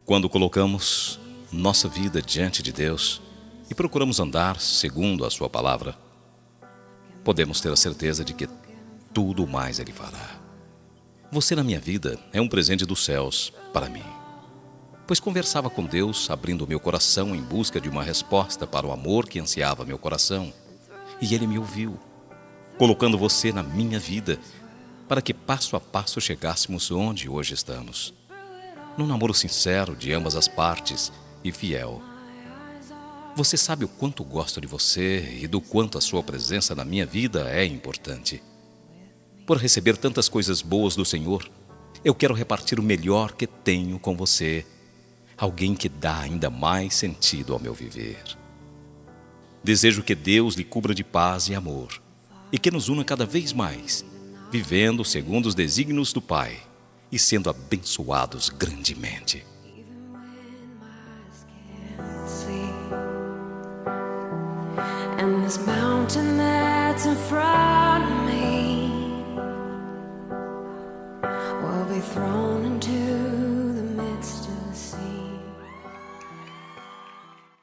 Quando colocamos nossa vida diante de Deus e procuramos andar segundo a sua palavra, podemos ter a certeza de que tudo mais Ele fará. Você na minha vida é um presente dos céus para mim, pois conversava com Deus, abrindo meu coração em busca de uma resposta para o amor que ansiava meu coração, e Ele me ouviu, colocando você na minha vida, para que passo a passo chegássemos onde hoje estamos, num namoro sincero de ambas as partes e fiel. Você sabe o quanto gosto de você e do quanto a sua presença na minha vida é importante. Por receber tantas coisas boas do Senhor, eu quero repartir o melhor que tenho com você, alguém que dá ainda mais sentido ao meu viver. Desejo que Deus lhe cubra de paz e amor, e que nos una cada vez mais, vivendo segundo os desígnios do Pai e sendo abençoados grandemente. And this mountain that's in front